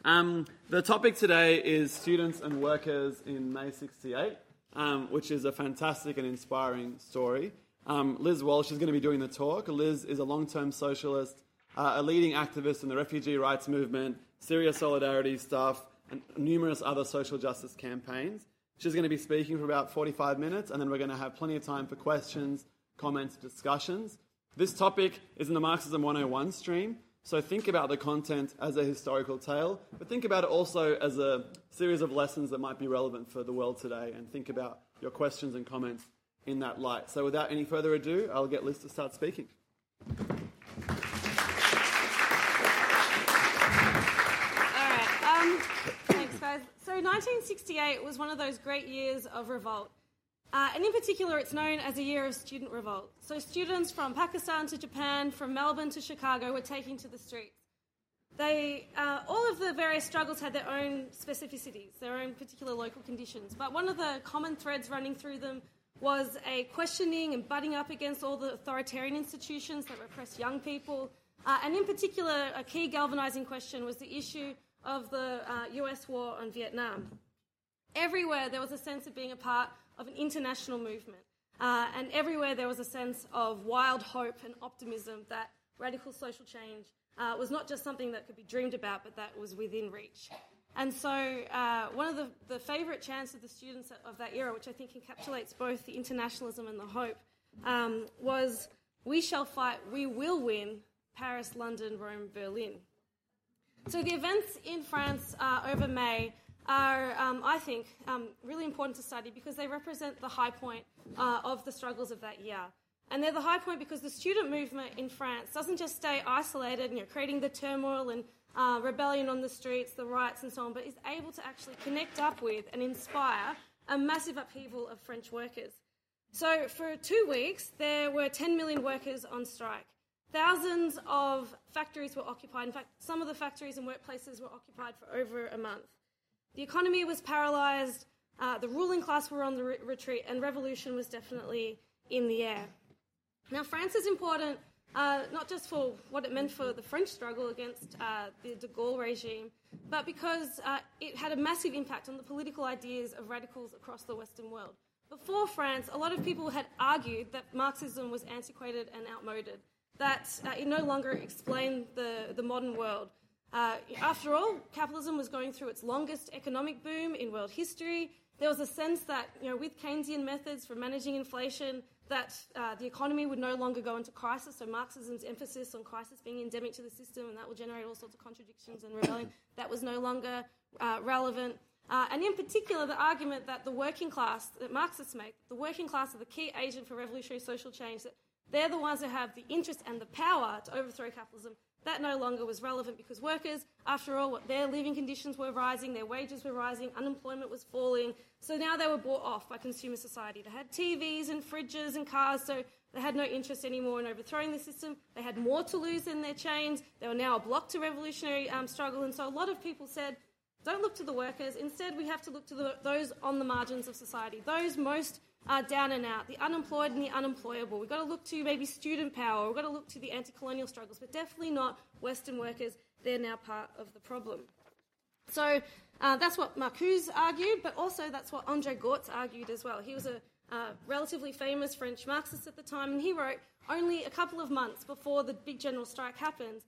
The topic today is students and workers in May 68, which is a fantastic and inspiring story. Liz Walsh is going to be doing the talk. Liz is a long-term socialist, a leading activist in the refugee rights movement, Syria Solidarity stuff, and numerous other social justice campaigns. She's going to be speaking for about 45 minutes, and then we're going to have plenty of time for questions, comments, discussions. This topic is in the Marxism 101 stream, so think about the content as a historical tale, but think about it also as a series of lessons that might be relevant for the world today, and think about your questions and comments in that light. So without any further ado, I'll get Liz to start speaking. Thanks, guys. So 1968 was one of those great years of revolt. And in particular, it's known as a year of student revolt. So students from Pakistan to Japan, from Melbourne to Chicago were taking to the streets. All of the various struggles had their own specificities, their own particular local conditions. But one of the common threads running through them was a questioning and butting up against all the authoritarian institutions that repress young people. And in particular, a key galvanizing question was the issue of the US war on Vietnam. Everywhere there was a sense of being a part of an international movement. And everywhere there was a sense of wild hope and optimism that radical social change was not just something that could be dreamed about, but that was within reach. And so one of the favourite chants of the students of that era, which I think encapsulates both the internationalism and the hope, was, "We shall fight, we will win, Paris, London, Rome, Berlin." So the events in France over May are, I think, really important to study because they represent the high point of the struggles of that year. And they're the high point because the student movement in France doesn't just stay isolated, creating the turmoil and rebellion on the streets, the riots and so on, but is able to actually connect up with and inspire a massive upheaval of French workers. So for 2 weeks, there were 10 million workers on strike. Thousands of factories were occupied. In fact, some of the factories and workplaces were occupied for over a month. The economy was paralysed, the ruling class were on the retreat, and revolution was definitely in the air. Now, France is important not just for what it meant for the French struggle against the de Gaulle regime, but because it had a massive impact on the political ideas of radicals across the Western world. Before France, a lot of people had argued that Marxism was antiquated and outmoded, that it no longer explained the modern world. After all, capitalism was going through its longest economic boom in world history. There was a sense that, with Keynesian methods for managing inflation, that the economy would no longer go into crisis, so Marxism's emphasis on crisis being endemic to the system, and that will generate all sorts of contradictions and rebellion, that was no longer relevant. And in particular, the argument that the working class, that Marxists make, the working class are the key agent for revolutionary social change, that they're the ones who have the interest and the power to overthrow capitalism. That no longer was relevant because workers, after all, their living conditions were rising, their wages were rising, unemployment was falling. So now they were bought off by consumer society. They had TVs and fridges and cars, so they had no interest anymore in overthrowing the system. They had more to lose than their chains. They were now a block to revolutionary struggle. And so a lot of people said, don't look to the workers. Instead, we have to look to those on the margins of society, those most down and out, the unemployed and the unemployable. We've got to look to maybe student power. We've got to look to the anti-colonial struggles, but definitely not Western workers. They're now part of the problem. So that's what Marcuse argued, but also that's what André Gortz argued as well. He was a relatively famous French Marxist at the time, and he wrote only a couple of months before the big general strike happened,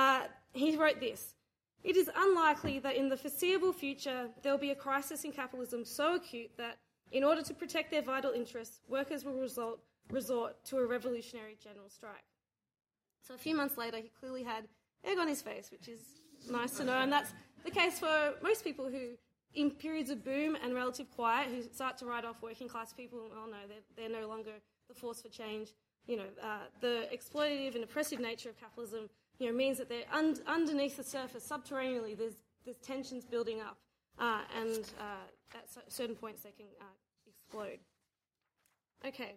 he wrote this: "It is unlikely that in the foreseeable future there will be a crisis in capitalism so acute that in order to protect their vital interests, workers will resort to a revolutionary general strike." So a few months later, he clearly had egg on his face, which is nice to know. And that's the case for most people who, in periods of boom and relative quiet, who start to write off working class people, oh no, they're no longer the force for change. The exploitative and oppressive nature of capitalism, means that they're underneath the surface, subterraneously, there's tensions building up. And at certain points they can explode. Okay,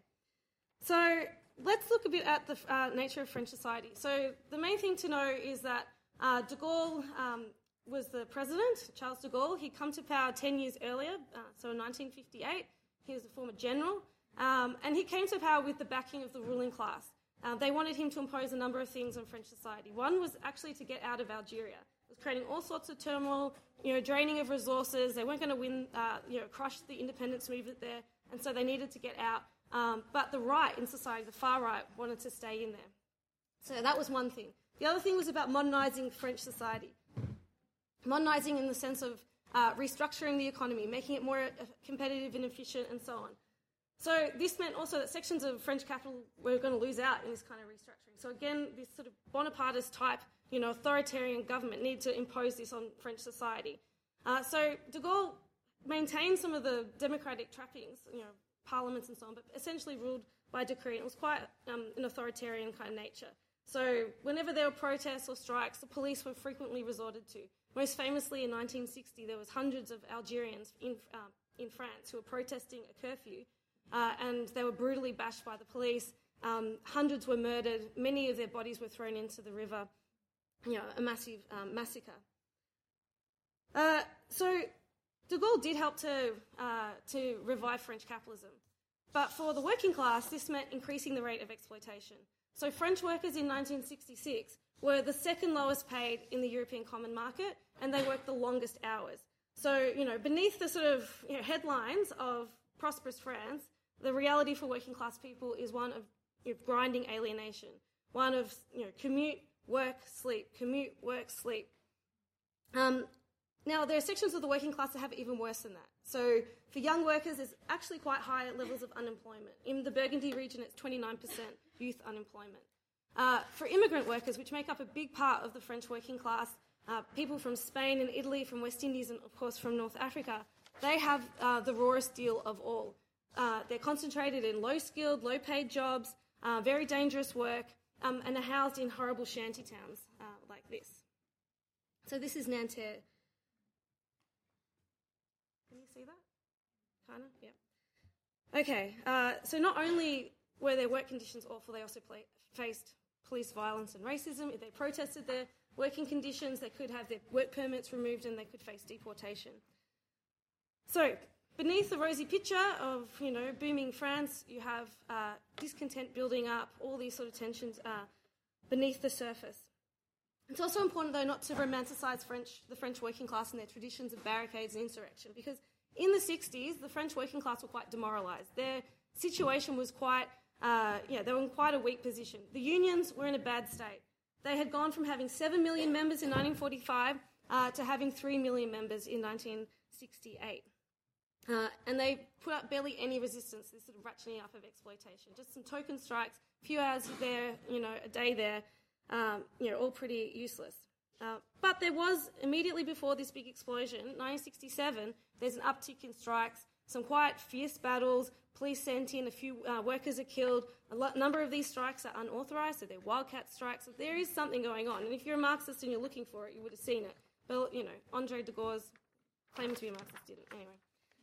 so let's look a bit at the nature of French society. So the main thing to know is that de Gaulle was the president, Charles de Gaulle. He'd come to power 10 years earlier, so in 1958. He was a former general, and he came to power with the backing of the ruling class. They wanted him to impose a number of things on French society. One was actually to get out of Algeria. It was creating all sorts of turmoil, draining of resources. They weren't going to win, crush the independence movement there, and so they needed to get out. But the right in society, the far right, wanted to stay in there. So that was one thing. The other thing was about modernising French society. Modernising in the sense of restructuring the economy, making it more competitive and efficient, and so on. So this meant also that sections of French capital were going to lose out in this kind of restructuring. So again, this sort of Bonapartist type, authoritarian government needed to impose this on French society. So de Gaulle maintained some of the democratic trappings, parliaments and so on, but essentially ruled by decree. It was quite an authoritarian kind of nature. So whenever there were protests or strikes, the police were frequently resorted to. Most famously in 1960, there was hundreds of Algerians in France who were protesting a curfew, and they were brutally bashed by the police. Hundreds were murdered. Many of their bodies were thrown into the river. A massive massacre. So de Gaulle did help to revive French capitalism. But for the working class, this meant increasing the rate of exploitation. So French workers in 1966 were the second lowest paid in the European Common Market, and they worked the longest hours. So, beneath the sort of headlines of prosperous France, the reality for working class people is one of grinding alienation, one of commute, work, sleep, commute, work, sleep. Now, there are sections of the working class that have it even worse than that. So for young workers, there's actually quite high levels of unemployment. In the Burgundy region, it's 29% youth unemployment. For immigrant workers, which make up a big part of the French working class, people from Spain and Italy, from West Indies, and of course from North Africa, they have the rawest deal of all. They're concentrated in low-skilled, low-paid jobs, very dangerous work, and are housed in horrible shanty towns like this. So this is Nanterre. Can you see that? Kind of? Yeah. Okay, so not only were their work conditions awful, they also faced police violence and racism. If they protested their working conditions, they could have their work permits removed and they could face deportation. So, beneath the rosy picture of, booming France, you have discontent building up, all these sort of tensions beneath the surface. It's also important, though, not to romanticise the French working class and their traditions of barricades and insurrection, because in the 60s, the French working class were quite demoralised. Their situation was quite, they were in quite a weak position. The unions were in a bad state. They had gone from having 7 million members in 1945 to having 3 million members in 1968. And they put up barely any resistance to this sort of ratcheting up of exploitation. Just some token strikes, a few hours there, a day there, all pretty useless. But there was, immediately before this big explosion, 1967, there's an uptick in strikes, some quite fierce battles, police sent in, a few workers are killed. A number of these strikes are unauthorised, so they're wildcat strikes. So there is something going on. And if you're a Marxist and you're looking for it, you would have seen it. But, André de Gaulle, claiming to be a Marxist, didn't. Anyway.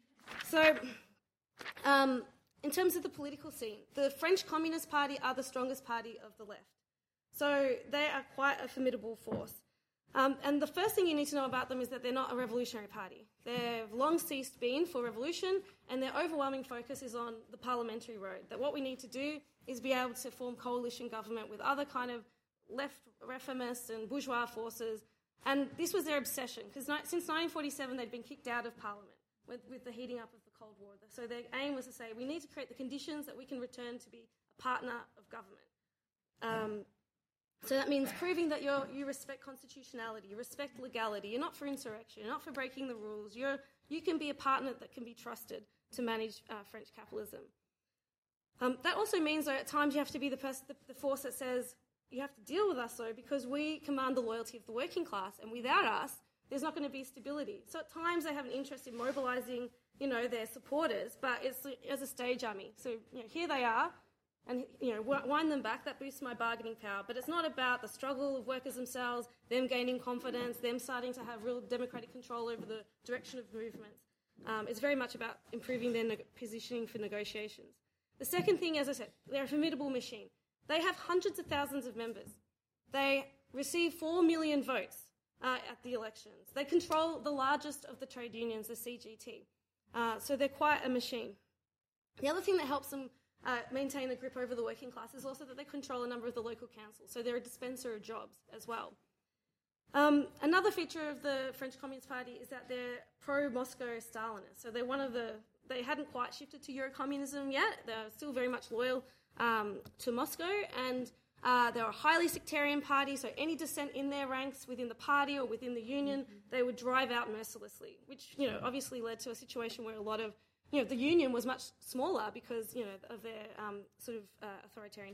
So, in terms of the political scene, the French Communist Party are the strongest party of the left. So they are quite a formidable force. And the first thing you need to know about them is that they're not a revolutionary party. They've long ceased being for revolution, and their overwhelming focus is on the parliamentary road, that what we need to do is be able to form coalition government with other kind of left reformists and bourgeois forces. And this was their obsession, because since 1947 they'd been kicked out of parliament with the heating up of the Cold War. So their aim was to say, we need to create the conditions that we can return to be a partner of government. So that means proving that you respect constitutionality, you respect legality, you're not for insurrection, you're not for breaking the rules, you can be a partner that can be trusted to manage French capitalism. That also means, though, at times you have to be the force that says, you have to deal with us, though, because we command the loyalty of the working class, and without us, there's not going to be stability. So at times they have an interest in mobilising, their supporters, but it's as a stage army. So, here they are, and, wind them back, that boosts my bargaining power. But it's not about the struggle of workers themselves, them gaining confidence, them starting to have real democratic control over the direction of movements. It's very much about improving their positioning for negotiations. The second thing, as I said, they're a formidable machine. They have hundreds of thousands of members. They receive 4 million votes at the elections. They control the largest of the trade unions, the CGT. So they're quite a machine. The other thing that helps them maintain a grip over the working class is also that they control a number of the local councils. So they're a dispenser of jobs as well. Another feature of the French Communist Party is that they're pro-Moscow Stalinist. So they hadn't quite shifted to Eurocommunism yet. They're still very much loyal to Moscow, and they're a highly sectarian party, so any dissent in their ranks within the party or within the union, they would drive out mercilessly, which, obviously led to a situation where a lot of, the union was much smaller because, of their authoritarian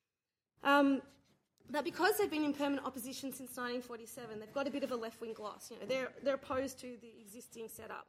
hand. But because they've been in permanent opposition since 1947, they've got a bit of a left-wing gloss. They're opposed to the existing setup.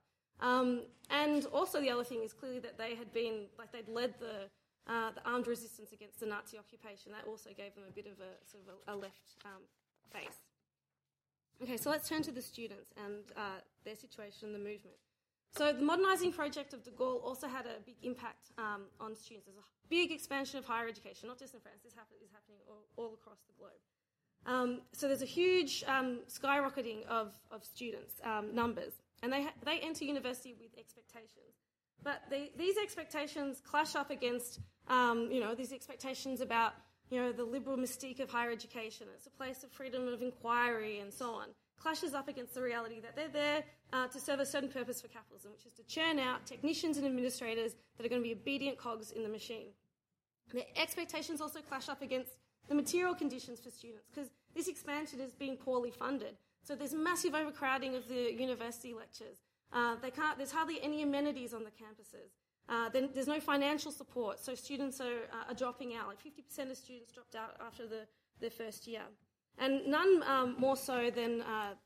And also the other thing is clearly that they had been, they'd led the armed resistance against the Nazi occupation. That also gave them a bit of a left face. Okay, so let's turn to the students and their situation in the movement. So the modernising project of de Gaulle also had a big impact on students. There's a big expansion of higher education, not just in France. This is happening all across the globe. So there's a huge skyrocketing of students' numbers, and they enter university with expectations. But these expectations clash up against, these expectations about, the liberal mystique of higher education. It's a place of freedom of inquiry and so on. Clashes up against the reality that they're there to serve a certain purpose for capitalism, which is to churn out technicians and administrators that are going to be obedient cogs in the machine. The expectations also clash up against the material conditions for students, because this expansion is being poorly funded. So there's massive overcrowding of the university lectures. There's hardly any amenities on the campuses. Then there's no financial support, so students are dropping out. 50% of students dropped out after their first year. And none more so than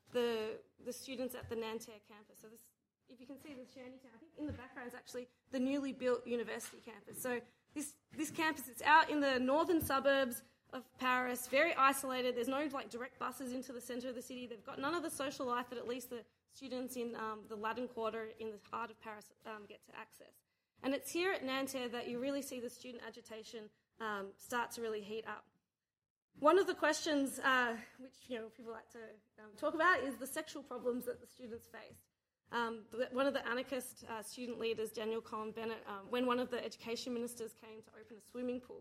the students at the Nanterre campus. So if you can see the journey town, I think in the background is actually the newly built university campus. So this campus, it's out in the northern suburbs of Paris, very isolated. There's no direct buses into the centre of the city. They've got none of the social life that at least the students in the Latin Quarter in the heart of Paris get to access. And it's here at Nanterre that you really see the student agitation start to really heat up. One of the questions which people like to talk about is the sexual problems that the students faced. One of the anarchist student leaders, Daniel Cohen-Bennett, when one of the education ministers came to open a swimming pool,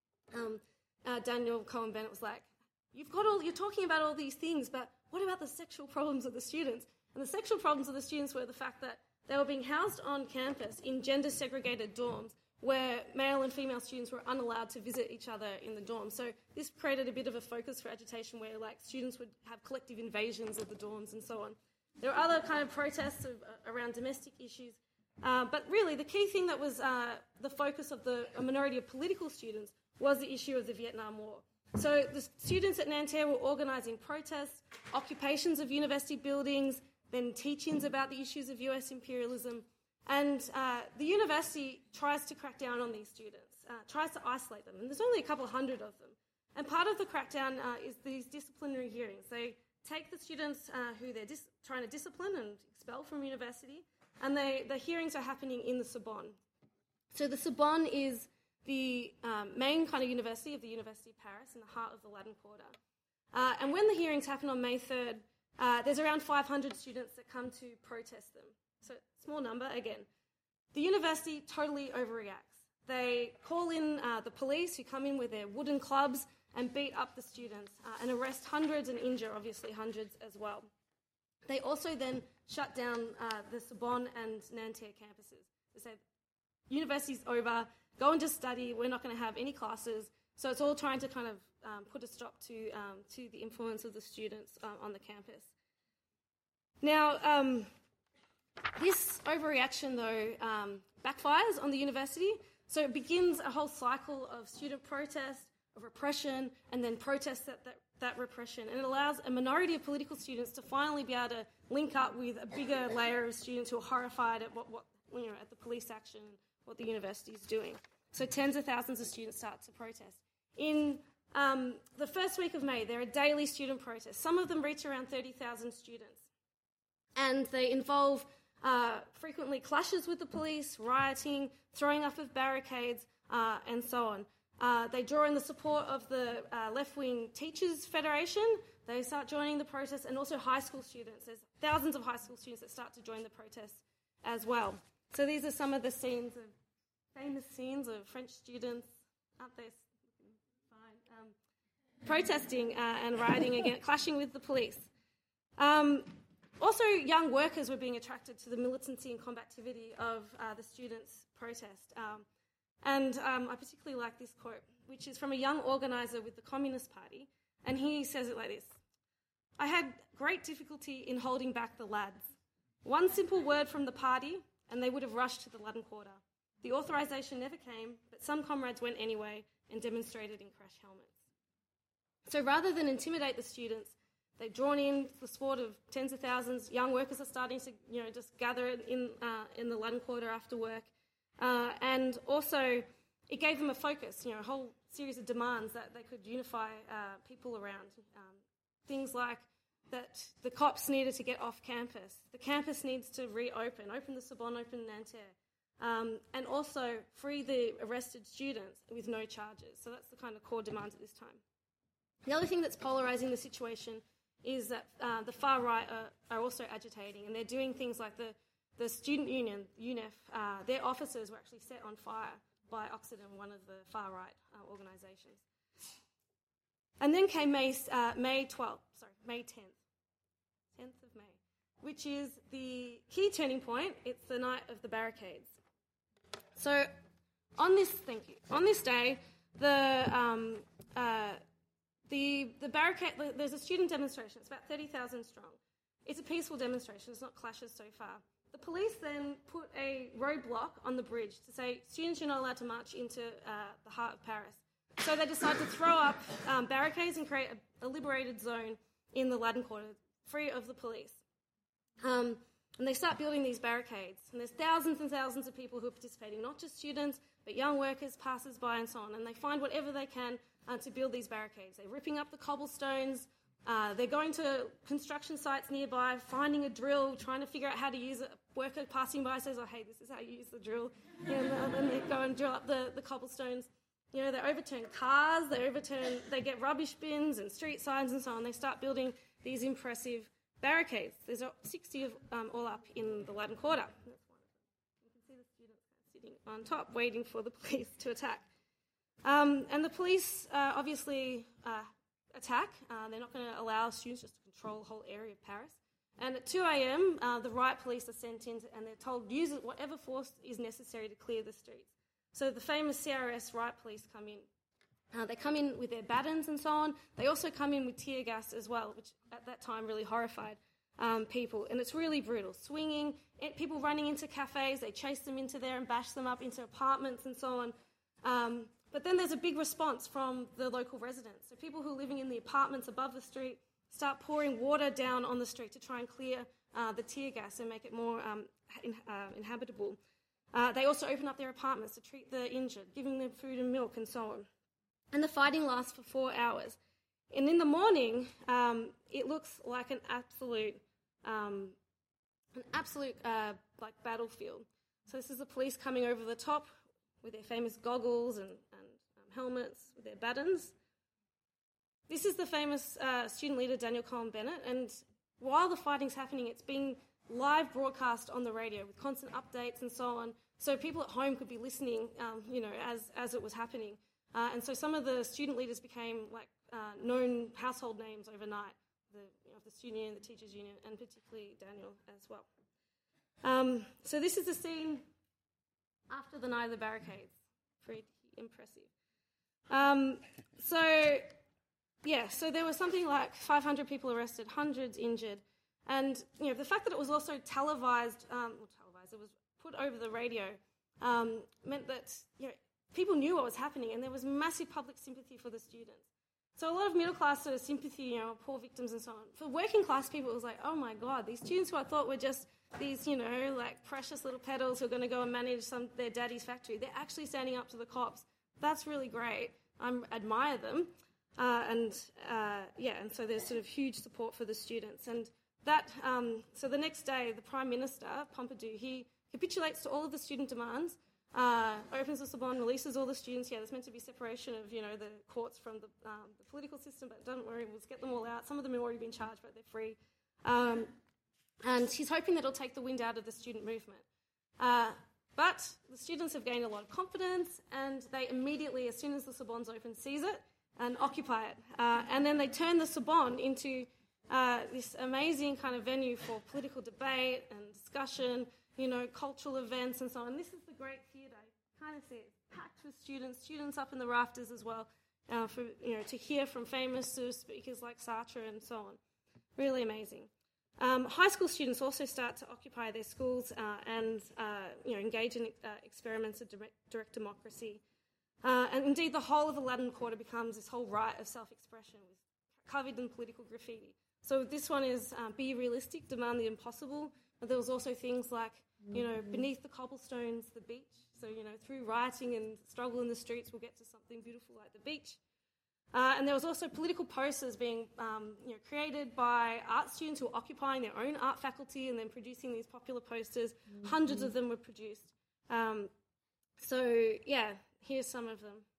Daniel Cohen-Bennett was like, you're talking about all these things, but what about the sexual problems of the students? And the sexual problems of the students were the fact that they were being housed on campus in gender-segregated dorms where male and female students were unallowed to visit each other in the dorms. So this created a bit of a focus for agitation where students would have collective invasions of the dorms and so on. There were other kind of protests around domestic issues. But really, the key thing that was the focus of a minority of political students was the issue of the Vietnam War. So the students at Nanterre were organising protests, occupations of university buildings, then teach-ins about the issues of US imperialism. And the university tries to crack down on these students, tries to isolate them. And there's only a couple of hundred of them. And part of the crackdown is these disciplinary hearings. They take the students who they're trying to discipline and expel from university, and the hearings are happening in the Sorbonne. So the Sorbonne is the main kind of university of the University of Paris in the heart of the Latin Quarter. And when the hearings happen on May 3rd, there's around 500 students that come to protest them. So small number again. The university totally overreacts. They call in the police, who come in with their wooden clubs and beat up the students and arrest hundreds and injure, obviously, hundreds as well. They also then shut down the Sorbonne and Nanterre campuses. They say, university's over, go and just study, we're not going to have any classes. So it's all trying to kind of put a stop to the influence of the students on the campus. Now, this overreaction, though, backfires on the university. So it begins a whole cycle of student protest, of repression, and then protest that repression. And it allows a minority of political students to finally be able to link up with a bigger layer of students who are horrified at at the police action, what the university is doing. So tens of thousands of students start to protest. In the first week of May, there are daily student protests. Some of them reach around 30,000 students. And they involve frequently clashes with the police, rioting, throwing up of barricades, and so on. They draw in the support of the left-wing Teachers Federation. They start joining the protests, and also high school students. There's thousands of high school students that start to join the protests as well. So these are some of the famous scenes of French students up there protesting and rioting again, clashing with the police. Also, young workers were being attracted to the militancy and combativity of the students' protest. I particularly like this quote, which is from a young organiser with the Communist Party, and he says it like this: "I had great difficulty in holding back the lads. One simple word from the party, and they would have rushed to the Latin Quarter. The authorisation never came, but some comrades went anyway and demonstrated in crash helmets." So rather than intimidate the students, they've drawn in the support of tens of thousands. Young workers are starting to, just gather in the Latin Quarter after work. And also, it gave them a focus, a whole series of demands that they could unify people around. Things like that the cops needed to get off campus. The campus needs to open the Sorbonne, open Nanterre. And also free the arrested students with no charges. So that's the kind of core demands at this time. The other thing that's polarising the situation is that the far right are also agitating, and they're doing things like the student union, UNEF, their offices were actually set on fire by Occident, one of the far right organisations. And then came May 10th of May, which is the key turning point. It's the night of the barricades. So on this day, the barricade, there's a student demonstration. It's about 30,000 strong. It's a peaceful demonstration. It's not clashes so far. The police then put a roadblock on the bridge to say, students, you're not allowed to march into the heart of Paris. So they decide to throw up barricades and create a liberated zone in the Latin Quarter, free of the police. And they start building these barricades. And there's thousands and thousands of people who are participating, not just students, but young workers, passers-by, and so on. And they find whatever they can to build these barricades. They're ripping up the cobblestones. They're going to construction sites nearby, finding a drill, trying to figure out how to use it. A worker passing by says, "Oh, hey, this is how you use the drill." And they go and drill up the cobblestones. They overturn cars, they get rubbish bins and street signs and so on. They start building these impressive barricades. There's 60 of all up in the Latin Quarter. That's one of them. You can see the students sitting on top, waiting for the police to attack. And the police obviously attack. They're not going to allow students just to control the whole area of Paris. And at 2 a.m, the riot police are sent in and they're told, use whatever force is necessary to clear the streets. So the famous CRS riot police come in. They come in with their batons and so on. They also come in with tear gas as well, which at that time really horrified people. And it's really brutal. Swinging, people running into cafes, they chase them into there and bash them up into apartments and so on. But then there's a big response from the local residents. So people who are living in the apartments above the street start pouring water down on the street to try and clear the tear gas and make it more inhabitable. They also open up their apartments to treat the injured, giving them food and milk and so on. And the fighting lasts for 4 hours. And in the morning, it looks like an absolute battlefield. So this is the police coming over the top with their famous goggles and helmets, with their batons. This is the famous student leader, Daniel Cohen-Bennett, and while the fighting's happening, it's being live broadcast on the radio with constant updates and so on, so people at home could be listening, as it was happening. And so some of the student leaders became known household names overnight, the student union, the teachers union, and particularly Daniel as well. So this is the scene after the night of the barricades. Pretty impressive. So there was something like 500 people arrested, hundreds injured, and the fact that it was also televised, it was put over the radio, meant that people knew what was happening, and there was massive public sympathy for the students. So a lot of middle class sort of sympathy, poor victims and so on. For working class people, it was like, oh my God, these students who I thought were just these, precious little pedals who are going to go and manage their daddy's factory, they're actually standing up to the cops. That's really great. I admire them. And so there's sort of huge support for the students. And so the next day, the Prime Minister, Pompidou, he capitulates to all of the student demands, opens the Sorbonne, releases all the students. Yeah, there's meant to be separation of, the courts from the political system, but don't worry, we'll get them all out. Some of them have already been charged, but they're free. And he's hoping that it'll take the wind out of the student movement. But the students have gained a lot of confidence, and they immediately, as soon as the Sorbonne's open, seize it and occupy it. And then they turn the Sorbonne into this amazing kind of venue for political debate and discussion, cultural events and so on. This is the Great Theatre. You kind of see it packed with students up in the rafters as well, to hear from famous speakers like Sartre and so on. Really amazing. High school students also start to occupy their schools and engage in experiments of direct democracy. And indeed, the whole of the Latin Quarter becomes this whole rite of self-expression, covered in political graffiti. So this one is be realistic, demand the impossible. But there was also things like, beneath the cobblestones, the beach. So, through rioting and struggle in the streets, we'll get to something beautiful like the beach. And there was also political posters being created by art students who were occupying their own art faculty and then producing these popular posters. Mm-hmm. Hundreds of them were produced. Here's some of them.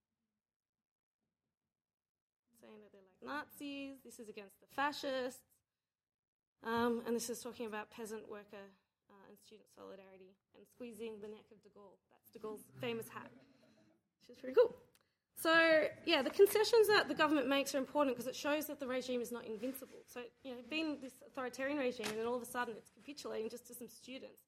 Saying that they're like Nazis. This is against the fascists. And this is talking about peasant, worker, and student solidarity and squeezing the neck of de Gaulle. That's de Gaulle's famous hat, which is pretty cool. So, the concessions that the government makes are important because it shows that the regime is not invincible. So, being this authoritarian regime and then all of a sudden it's capitulating just to some students.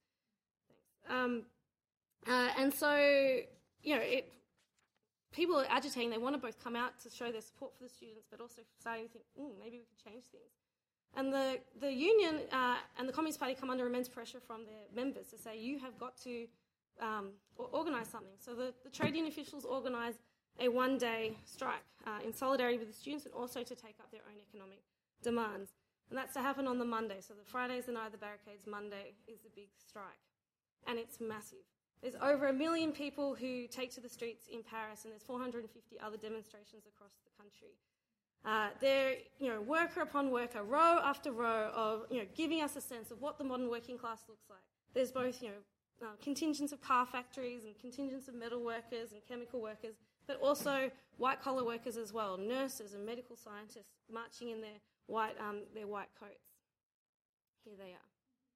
People are agitating. They want to both come out to show their support for the students, but also starting to think, maybe we could change things. And the union and the Communist Party come under immense pressure from their members to say, you have got to organise something. So the trade union officials organise a one-day strike in solidarity with the students and also to take up their own economic demands. And that's to happen on the Monday. So the Friday is the night of the barricades, Monday is the big strike. And it's massive. There's over 1 million people who take to the streets in Paris, and there's 450 other demonstrations across the country. They're, worker upon worker, row after row of, giving us a sense of what the modern working class looks like. There's both, contingents of car factories and contingents of metal workers and chemical workers, but also white-collar workers as well, nurses and medical scientists marching in their white coats. Here they are.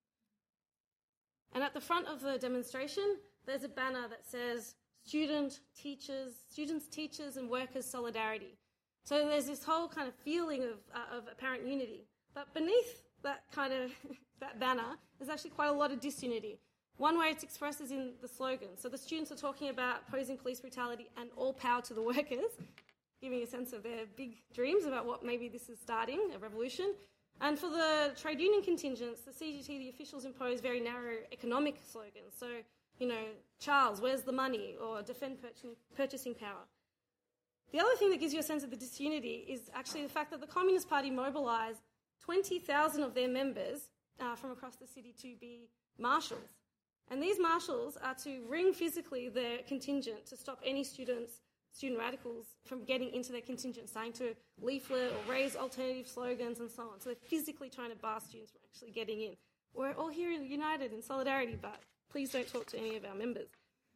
And at the front of the demonstration, there's a banner that says students, teachers, and workers' solidarity. So there's this whole kind of feeling of apparent unity. But beneath that kind of that banner, there's actually quite a lot of disunity. One way it's expressed is in the slogan. So the students are talking about opposing police brutality and all power to the workers, giving a sense of their big dreams about what maybe this is starting, a revolution. And for the trade union contingents, the CGT, the officials impose very narrow economic slogans. So, Charles, where's the money? Or defend purchasing power. The other thing that gives you a sense of the disunity is actually the fact that the Communist Party mobilised 20,000 of their members from across the city to be marshals. And these marshals are to ring physically their contingent to stop any student radicals from getting into their contingent, starting to leaflet or raise alternative slogans and so on. So they're physically trying to bar students from actually getting in. We're all here united in solidarity, but please don't talk to any of our members.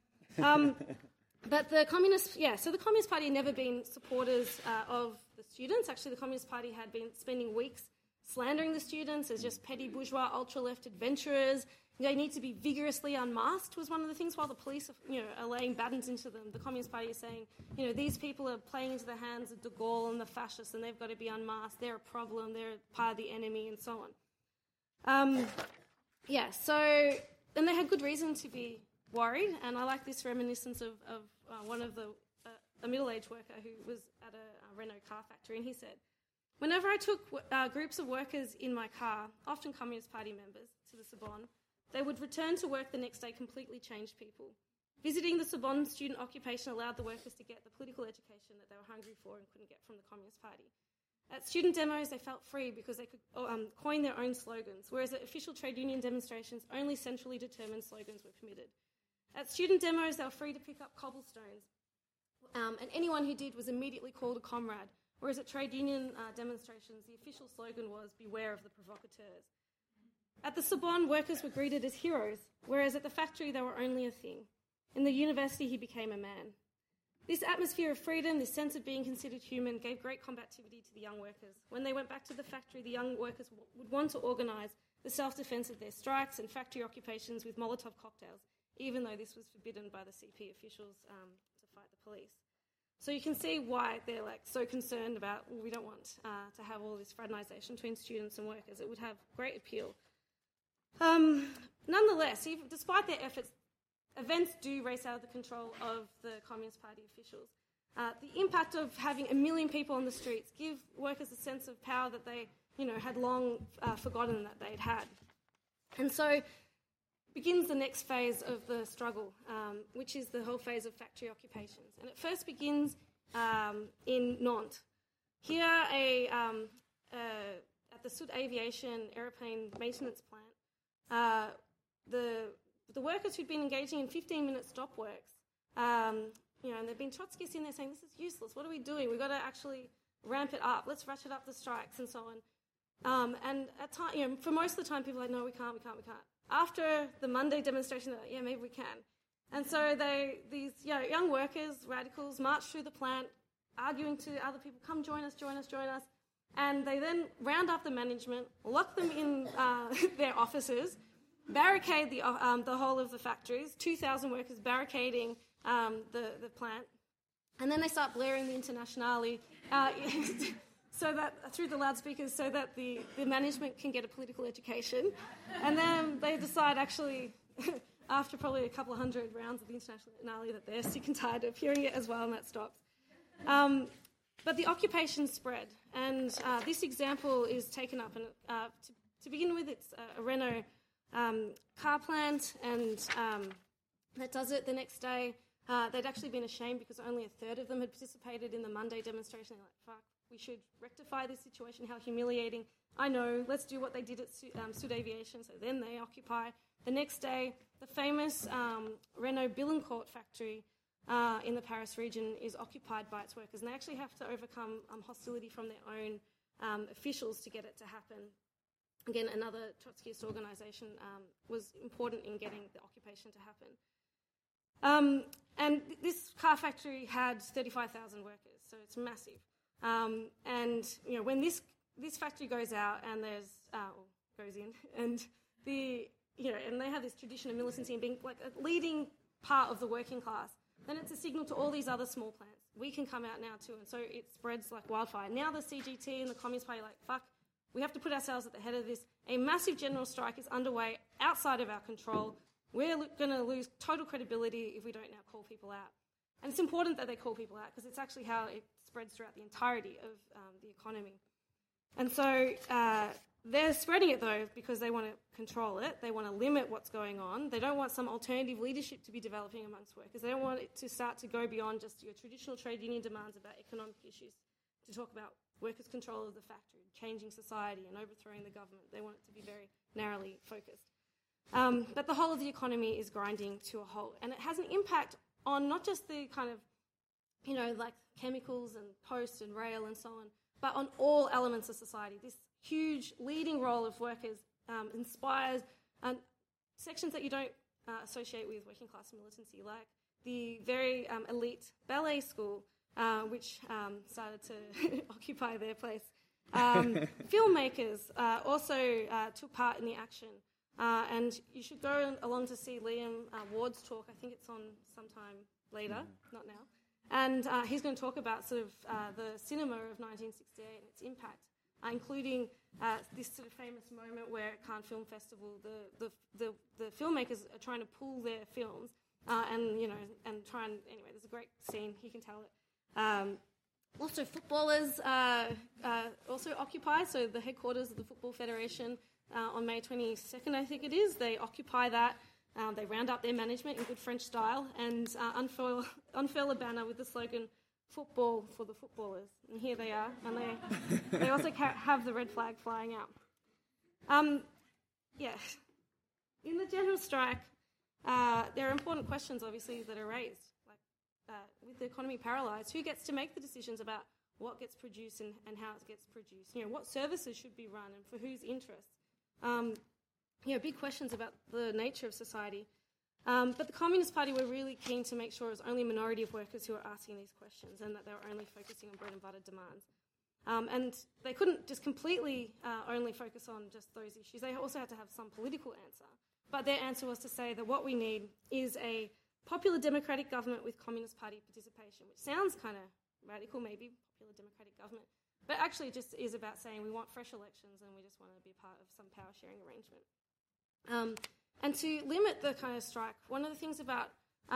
But the Communist Party had never been supporters of the students. Actually, the Communist Party had been spending weeks slandering the students as just petty bourgeois ultra-left adventurers. They need to be vigorously unmasked was one of the things, while the police are laying batons into them. The Communist Party is saying, these people are playing into the hands of de Gaulle and the fascists and they've got to be unmasked. They're a problem. They're part of the enemy and so on. And they had good reason to be worried. And I like this reminiscence of one of a middle-aged worker who was at a Renault car factory, and he said, whenever I took groups of workers in my car, often Communist Party members, to the Sorbonne, they would return to work the next day completely changed people. Visiting the Sorbonne student occupation allowed the workers to get the political education that they were hungry for and couldn't get from the Communist Party. At student demos, they felt free because they could coin their own slogans, whereas at official trade union demonstrations, only centrally determined slogans were permitted. At student demos, they were free to pick up cobblestones, and anyone who did was immediately called a comrade, whereas at trade union demonstrations, the official slogan was, beware of the provocateurs. At the Sorbonne, workers were greeted as heroes, whereas at the factory, they were only a thing. In the university, he became a man. This atmosphere of freedom, this sense of being considered human, gave great combativity to the young workers. When they went back to the factory, the young workers would want to organise the self-defence of their strikes and factory occupations with Molotov cocktails, even though this was forbidden by the CP officials to fight the police. So you can see why they're like so concerned about, well, we don't want to have all this fraternisation between students and workers. It would have great appeal. Nonetheless, despite their efforts, events do race out of the control of the Communist Party officials. The impact of having 1 million people on the streets give workers a sense of power that they, had long forgotten that they'd had. And so begins the next phase of the struggle, which is the whole phase of factory occupations. And it first begins in Nantes. Here, at the Sud Aviation aeroplane maintenance plant, the workers who'd been engaging in 15-minute stop works, and there'd been Trotskyists in there saying, this is useless, what are we doing? We've got to actually ramp it up, let's ratchet up the strikes and so on. And at time, for most of the time, people are like, no, we can't. After the Monday demonstration, they're like, yeah, maybe we can. And so these young workers, radicals, march through the plant, arguing to other people, come join us. And they then round up the management, lock them in their offices, barricade the whole of the factories, 2,000 workers barricading the plant. And then they start blaring the Internationale so that through the loudspeakers so that the management can get a political education. And then they decide actually, after probably a couple of hundred rounds of the Internationale, that they're sick and tired of hearing it as well, and that stops. But the occupation spread, and this example is taken up. And to begin with, it's a Renault car plant, and that does it the next day. They'd actually been ashamed because only a third of them had participated in the Monday demonstration. They're like, fuck, we should rectify this situation, how humiliating. I know, let's do what they did at Sud Aviation. So then they occupy. The next day, the famous Renault Billancourt factory in the Paris region is occupied by its workers, and they actually have to overcome hostility from their own officials to get it to happen. Again, another Trotskyist organisation was important in getting the occupation to happen. And this car factory had 35,000 workers, so it's massive. And when this factory goes out and goes in, and and they have this tradition of militancy and being like a leading part of the working class, then it's a signal to all these other small plants. We can come out now too, and so it spreads like wildfire. Now the CGT and the Communist Party are like, fuck, we have to put ourselves at the head of this. A massive general strike is underway outside of our control. We're going to lose total credibility if we don't now call people out. And it's important that they call people out because it's actually how it spreads throughout the entirety of the economy. And so they're spreading it, though, because they want to control it. They want to limit what's going on. They don't want some alternative leadership to be developing amongst workers. They don't want it to start to go beyond just your traditional trade union demands about economic issues, to talk about workers' control of the factory, changing society and overthrowing the government. They want it to be very narrowly focused. But the whole of the economy is grinding to a halt. And it has an impact on not just the kind of, like chemicals and post and rail and so on, but on all elements of society. This huge leading role of workers inspires sections that you don't associate with working class militancy, like the very elite ballet school, which started to occupy their place. Filmmakers also took part in the action. And you should go along to see Liam Ward's talk. I think it's on sometime later, not now. And he's going to talk about sort of the cinema of 1968 and its impact, including this sort of famous moment where at Cannes Film Festival, the filmmakers are trying to pull their films and try and, anyway, there's a great scene, he can tell it. Also, footballers also occupy, so the headquarters of the Football Federation on May 22nd, I think it is, they occupy that. They round up their management in good French style and unfurl a banner with the slogan, "Football for the footballers." And here they are, and they also have the red flag flying out. In the general strike, there are important questions, obviously, that are raised. Like, with the economy paralysed, who gets to make the decisions about what gets produced and how it gets produced? What services should be run and for whose interests? Big questions about the nature of society. But the Communist Party were really keen to make sure it was only a minority of workers who were asking these questions and that they were only focusing on bread and butter demands. And they couldn't just completely only focus on just those issues. They also had to have some political answer. But their answer was to say that what we need is a popular democratic government with Communist Party participation, which sounds kind of radical maybe, popular democratic government, but actually it just is about saying we want fresh elections and we just want to be part of some power-sharing arrangement. And to limit the kind of strike, one of the things about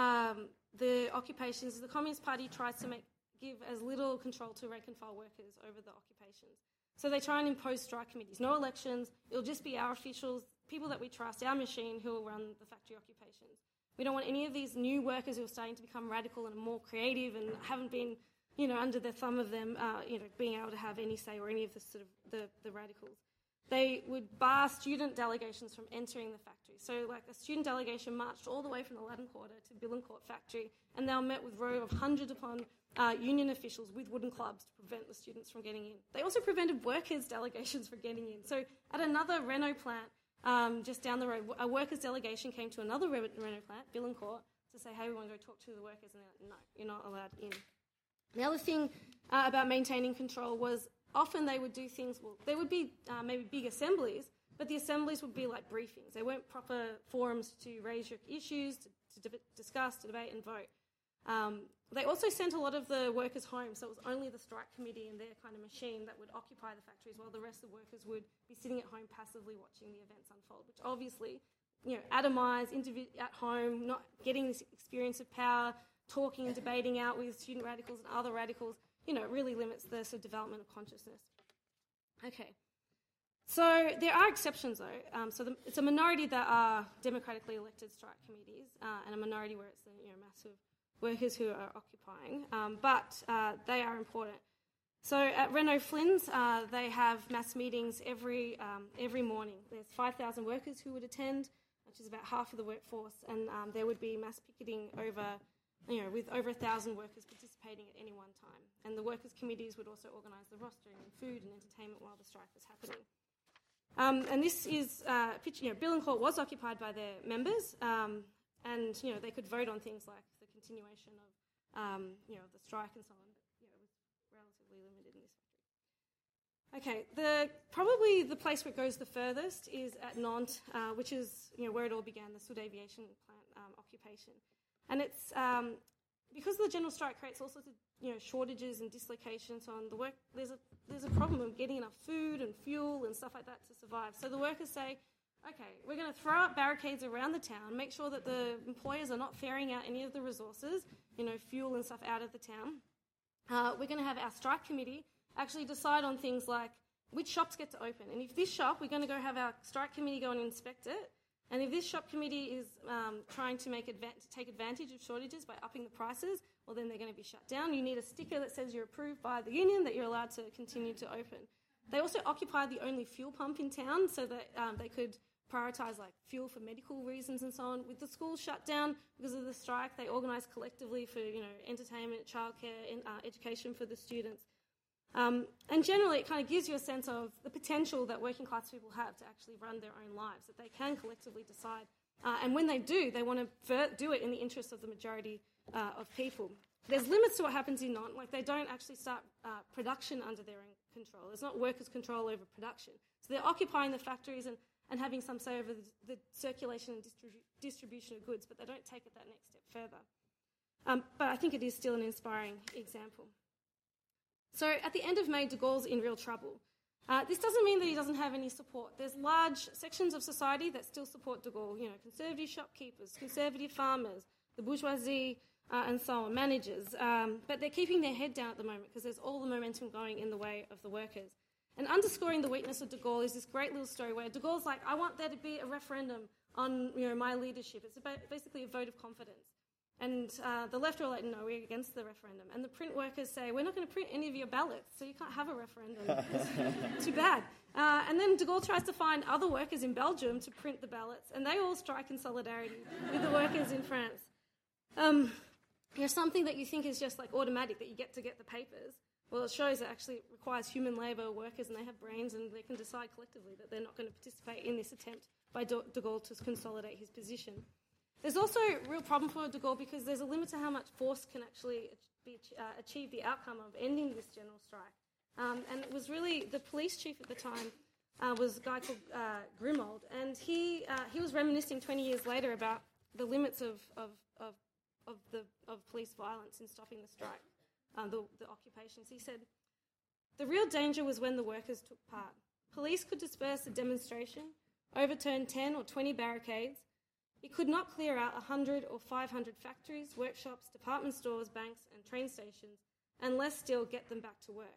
the occupations is the Communist Party tries to give as little control to rank-and-file workers over the occupations. So they try and impose strike committees. No elections, it'll just be our officials, people that we trust, our machine, who will run the factory occupations. We don't want any of these new workers who are starting to become radical and more creative and haven't been, under the thumb of them, being able to have any say or any of the sort of the radicals. They would bar student delegations from entering the factory. So, like, a student delegation marched all the way from the Latin Quarter to Billancourt factory, and they were met with row of hundreds upon union officials with wooden clubs to prevent the students from getting in. They also prevented workers' delegations from getting in. So, at another Renault plant just down the road, a workers' delegation came to another Renault plant, Billancourt, to say, hey, we want to go talk to the workers, and they're like, no, you're not allowed in. The other thing about maintaining control was often they would do things, there would be maybe big assemblies, but the assemblies would be like briefings. They weren't proper forums to raise your issues, to discuss, to debate and vote. They also sent a lot of the workers home, so it was only the strike committee and their kind of machine that would occupy the factories while the rest of the workers would be sitting at home passively watching the events unfold, which obviously, atomised, at home, not getting this experience of power, talking and debating out with student radicals and other radicals, really limits the sort of development of consciousness. Okay. So there are exceptions, though. It's a minority that are democratically elected strike committees and a minority where it's the massive workers who are occupying, but they are important. So at Renault Flynn's, they have mass meetings every morning. There's 5,000 workers who would attend, which is about half of the workforce, and there would be mass picketing with over 1,000 workers participating at any one time. And the workers' committees would also organise the rostering and food and entertainment while the strike was happening. And this is, Billancourt was occupied by their members, and, they could vote on things like the continuation of, the strike and so on, but, it was relatively limited in this factory. Okay, probably the place where it goes the furthest is at Nantes, which is, where it all began, the Sud Aviation plant occupation. And it's because the general strike creates all sorts of shortages and dislocations on the work. There's a problem of getting enough food and fuel and stuff like that to survive. So the workers say, okay, we're going to throw up barricades around the town, make sure that the employers are not ferrying out any of the resources, fuel and stuff out of the town. We're going to have our strike committee actually decide on things like which shops get to open. And if this shop, we're going to go have our strike committee go and inspect it. And if this shop committee is trying to take advantage of shortages by upping the prices, well, then they're going to be shut down. You need a sticker that says you're approved by the union, that you're allowed to continue to open. They also occupied the only fuel pump in town so that they could prioritise like fuel for medical reasons and so on. With the schools shut down because of the strike, they organised collectively for entertainment, childcare, and education for the students. And generally, it kind of gives you a sense of the potential that working class people have to actually run their own lives, that they can collectively decide. And when they do, they want to do it in the interest of the majority of people. There's limits to what happens in Nantes. Like, they don't actually start production under their own control. There's not workers' control over production. So they're occupying the factories and having some say over the circulation and distribution of goods, but they don't take it that next step further. But I think it is still an inspiring example. So at the end of May, de Gaulle's in real trouble. This doesn't mean that he doesn't have any support. There's large sections of society that still support de Gaulle, conservative shopkeepers, conservative farmers, the bourgeoisie, and so on, managers. But they're keeping their head down at the moment because there's all the momentum going in the way of the workers. And underscoring the weakness of de Gaulle is this great little story where de Gaulle's like, I want there to be a referendum on my leadership. It's basically a vote of confidence. And the left are like, no, we're against the referendum. And the print workers say, we're not going to print any of your ballots, so you can't have a referendum. Too bad. And then de Gaulle tries to find other workers in Belgium to print the ballots, and they all strike in solidarity with the workers in France. Something that you think is just like automatic, that you get to get the papers. Well, it shows that actually it requires human labour workers, and they have brains, and they can decide collectively that they're not going to participate in this attempt by de Gaulle to consolidate his position. There's also a real problem for de Gaulle because there's a limit to how much force can actually achieve the outcome of ending this general strike. And it was really the police chief at the time was a guy called Grimold, and he was reminiscing 20 years later about the limits of of police violence in stopping the strike, the occupations. He said, "The real danger was when the workers took part. Police could disperse a demonstration, overturn 10 or 20 barricades. It could not clear out 100 or 500 factories, workshops, department stores, banks and train stations, and less still get them back to work."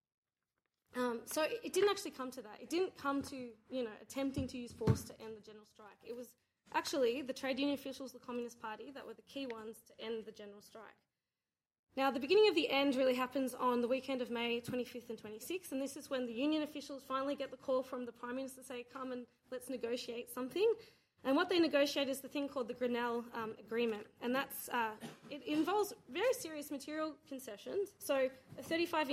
So it didn't actually come to that. It didn't come to, attempting to use force to end the general strike. It was actually the trade union officials, the Communist Party, that were the key ones to end the general strike. Now, the beginning of the end really happens on the weekend of May 25th and 26th, and this is when the union officials finally get the call from the Prime Minister to say, "Come and let's negotiate something." And what they negotiate is the thing called the Grenelle Agreement, and that's it involves very serious material concessions. So a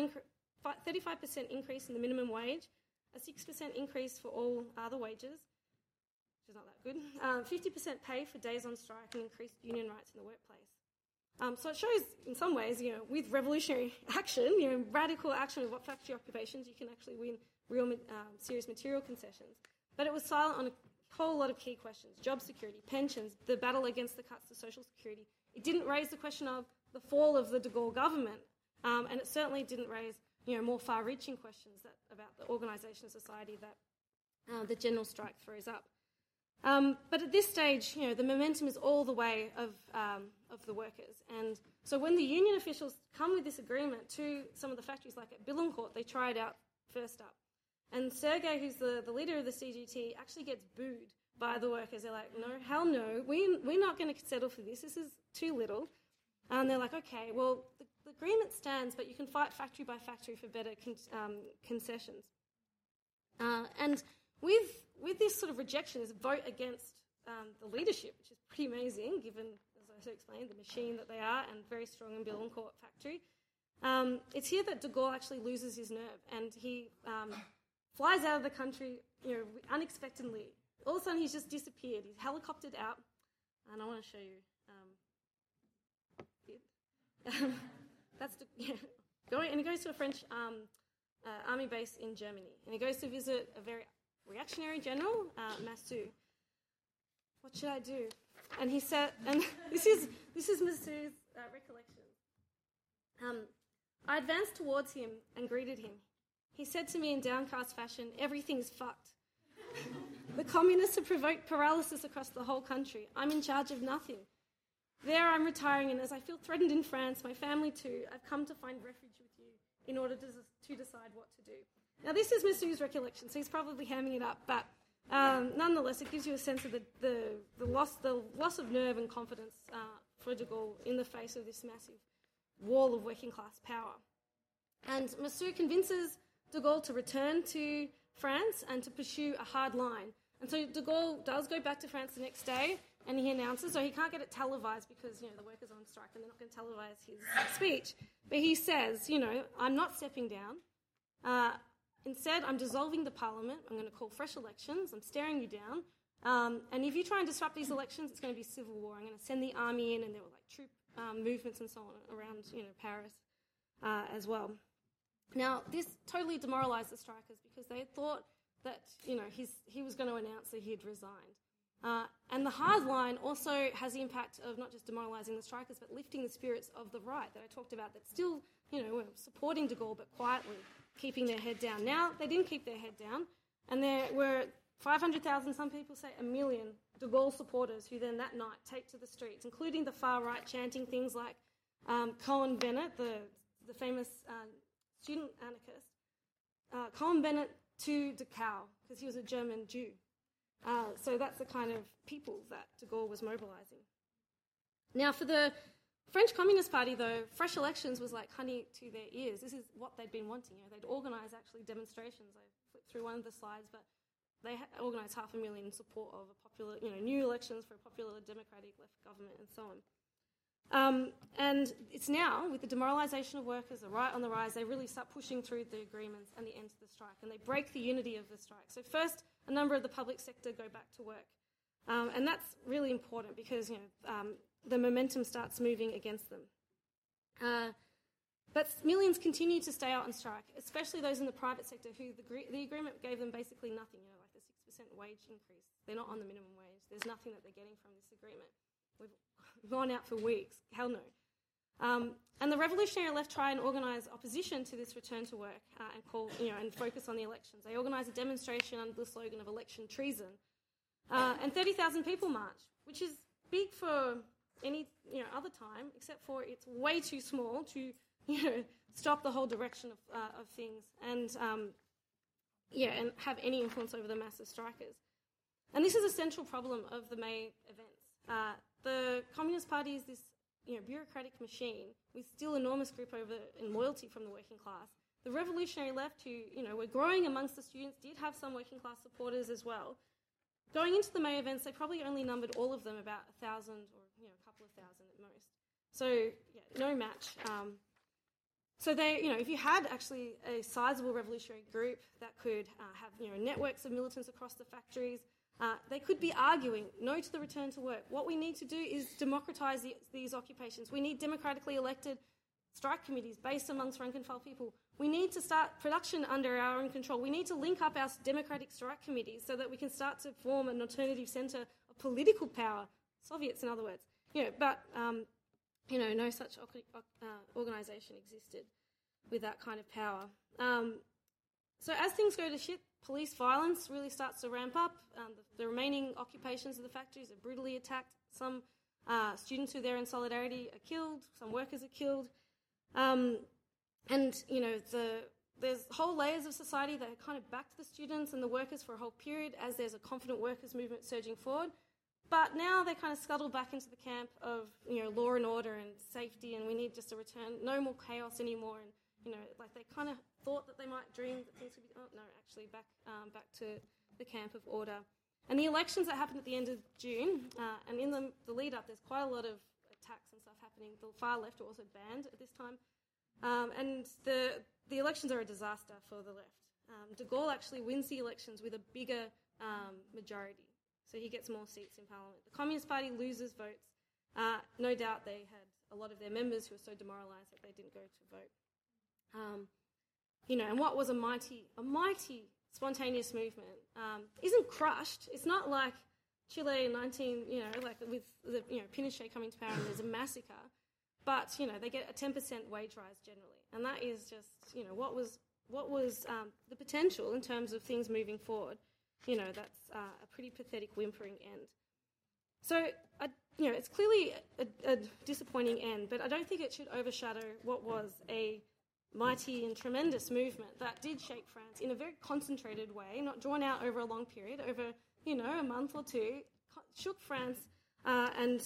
35% increase in the minimum wage, a 6% increase for all other wages, which is not that good, 50% pay for days on strike, and increased union rights in the workplace. So it shows, in some ways, with revolutionary action, radical action of what factory occupations, you can actually win real serious material concessions. But it was silent on a whole lot of key questions: job security, pensions, the battle against the cuts to social security. It didn't raise the question of the fall of the de Gaulle government, and it certainly didn't raise more far-reaching questions about the organisation of society that the general strike throws up. But at this stage, the momentum is all the way of the workers. And so when the union officials come with this agreement to some of the factories, like at Billancourt, they try it out first up. And Sergei, who's the leader of the CGT, actually gets booed by the workers. They're like, "No, hell no, we're not going to settle for this. This is too little." And they're like, "Okay, well, the agreement stands, but you can fight factory by factory for better concessions." And with this sort of rejection, this vote against the leadership, which is pretty amazing, given, as I explained, the machine that they are, and very strong in Billancourt factory. It's here that de Gaulle actually loses his nerve, and he flies out of the country, unexpectedly. All of a sudden, he's just disappeared. He's helicoptered out, and I want to show you. And he goes to a French army base in Germany, and he goes to visit a very reactionary general, Massu. "What should I do?" And he said, and this is Massu's recollection. "I advanced towards him and greeted him. He said to me in downcast fashion, 'Everything's fucked. The communists have provoked paralysis across the whole country. I'm in charge of nothing. There I'm retiring, and as I feel threatened in France, my family too, I've come to find refuge with you in order to decide what to do.'" Now, this is Massu's recollection, so he's probably hamming it up, but nonetheless, it gives you a sense of the loss of nerve and confidence for de Gaulle in the face of this massive wall of working-class power. And Massu convinces de Gaulle to return to France and to pursue a hard line. And so de Gaulle does go back to France the next day, and he announces, so he can't get it televised because, the workers are on strike and they're not going to televise his speech. But he says, "I'm not stepping down. Instead, I'm dissolving the parliament. I'm going to call fresh elections. I'm staring you down. And if you try and disrupt these elections, it's going to be civil war. I'm going to send the army in," and there were troop movements and so on around, Paris as well. Now, this totally demoralised the strikers because they thought that, he was going to announce that he had resigned. And the hard line also has the impact of not just demoralising the strikers, but lifting the spirits of the right that I talked about that still, were supporting de Gaulle, but quietly keeping their head down. Now, they didn't keep their head down, and there were 500,000, some people say 1 million, de Gaulle supporters who then that night take to the streets, including the far right, chanting things like Cohen Bennett, the famous student anarchist, Cohen Bennett to Dachau, because he was a German Jew. So that's the kind of people that de Gaulle was mobilising. Now, for the French Communist Party, though, fresh elections was like honey to their ears. This is what they'd been wanting. They'd organise actually demonstrations. I flipped through one of the slides, but they organised 500,000 in support of a popular, new elections for a popular democratic left government and so on. And it's now, with the demoralisation of workers, the right on the rise, they really start pushing through the agreements and the end to the strike, and they break the unity of the strike. So first, a number of the public sector go back to work. And that's really important because, the momentum starts moving against them. But millions continue to stay out on strike, especially those in the private sector who the agreement gave them basically nothing, like the 6% wage increase. They're not on the minimum wage. There's nothing that they're getting from this agreement. we've gone out for weeks. Hell no. And the revolutionary left try and organise opposition to this return to work and call, and focus on the elections. They organise a demonstration under the slogan of election treason, and 30,000 people march, which is big for any other time, except for it's way too small to stop the whole direction of things and and have any influence over the massive strikers. And this is a central problem of the May events. The Communist Party is this bureaucratic machine with still enormous grip over and loyalty from the working class. The revolutionary left, who were growing amongst the students, did have some working class supporters as well. Going into the May events, they probably only numbered all of them about 1,000 or a couple of thousand at most. So no match. So they, if you had actually a sizable revolutionary group that could have networks of militants across the factories, they could be arguing no to the return to work. What we need to do is democratise these occupations. We need democratically elected strike committees based amongst rank and file people. We need to start production under our own control. We need to link up our democratic strike committees so that we can start to form an alternative centre of political power, Soviets in other words. But no such organisation existed with that kind of power. So as things go to shit, police violence really starts to ramp up. The remaining occupations of the factories are brutally attacked. Some students who are there in solidarity are killed. Some workers are killed. There's whole layers of society that kind of backed the students and the workers for a whole period as there's a confident workers movement surging forward. But now they kind of scuttle back into the camp of, law and order and safety, and we need just a return, no more chaos anymore. And, they kind of thought that they might dream that things would be, back to the camp of order. And the elections that happened at the end of June, and in the lead up, there's quite a lot of attacks and stuff happening. The far left are also banned at this time. And the elections are a disaster for the left. De Gaulle actually wins the elections with a bigger majority. So he gets more seats in Parliament. The Communist Party loses votes. No doubt they had a lot of their members who were so demoralised that they didn't go to vote. And what was a mighty spontaneous movement isn't crushed. It's not like Chile in with the Pinochet coming to power and there's a massacre. But they get a 10% wage rise generally, and that is just what was the potential in terms of things moving forward. That's a pretty pathetic, whimpering end. So, it's clearly a disappointing end, but I don't think it should overshadow what was a mighty and tremendous movement that did shake France in a very concentrated way, not drawn out over a long period, over, a month or two, shook France and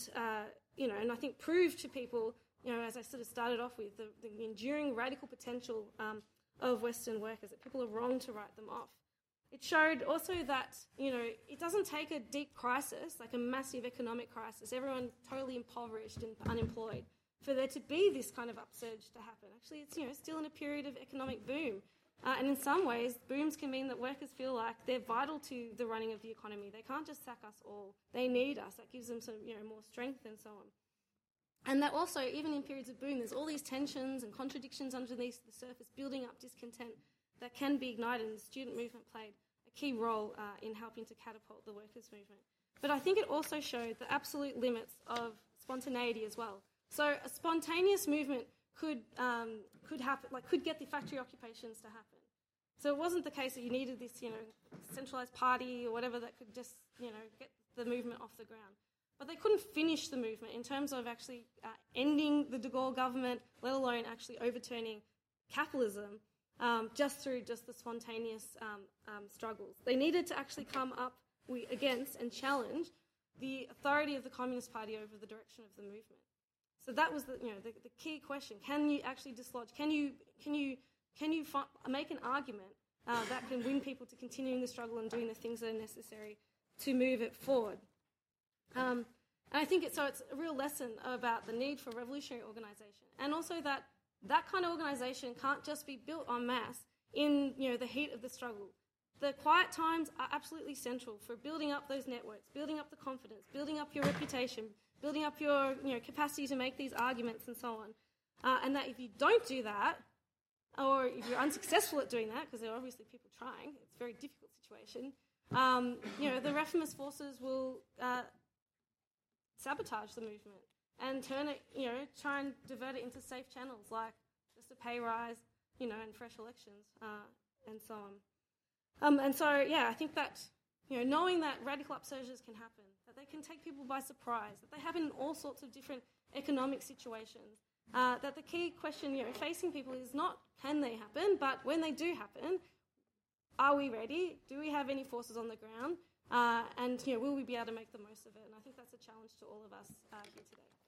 I think proved to people, as I sort of started off with, the enduring radical potential of Western workers, that people are wrong to write them off. It showed also that, it doesn't take a deep crisis, like a massive economic crisis, everyone totally impoverished and unemployed, for there to be this kind of upsurge to happen. Actually, it's, still in a period of economic boom. And in some ways, booms can mean that workers feel like they're vital to the running of the economy. They can't just sack us all. They need us. That gives them some, more strength and so on. And that also, even in periods of boom, there's all these tensions and contradictions underneath the surface, building up discontent that can be ignited, and the student movement played a key role in helping to catapult the workers' movement. But I think it also showed the absolute limits of spontaneity as well. So a spontaneous movement could happen, could get the factory occupations to happen. So it wasn't the case that you needed this, centralised party or whatever that could just, get the movement off the ground. But they couldn't finish the movement in terms of actually ending the de Gaulle government, let alone actually overturning capitalism, just through the spontaneous struggles. They needed to actually come up against and challenge the authority of the Communist Party over the direction of the movement. So that was the key question. Can you actually dislodge? Can you make an argument that can win people to continuing the struggle and doing the things that are necessary to move it forward? And I think it's a real lesson about the need for revolutionary organisation, and also that kind of organisation can't just be built en masse in the heat of the struggle. The quiet times are absolutely central for building up those networks, building up the confidence, building up your reputation, building up your capacity to make these arguments and so on. And that if you don't do that, or if you're unsuccessful at doing that, because there are obviously people trying, it's a very difficult situation, the reformist forces will sabotage the movement and turn it, try and divert it into safe channels like just a pay rise, and fresh elections and so on. And so, I think that, knowing that radical upsurges can happen, that they can take people by surprise, that they happen in all sorts of different economic situations, that the key question, facing people is not can they happen, but when they do happen, are we ready? Do we have any forces on the ground? And will we be able to make the most of it? And I think that's a challenge to all of us here today.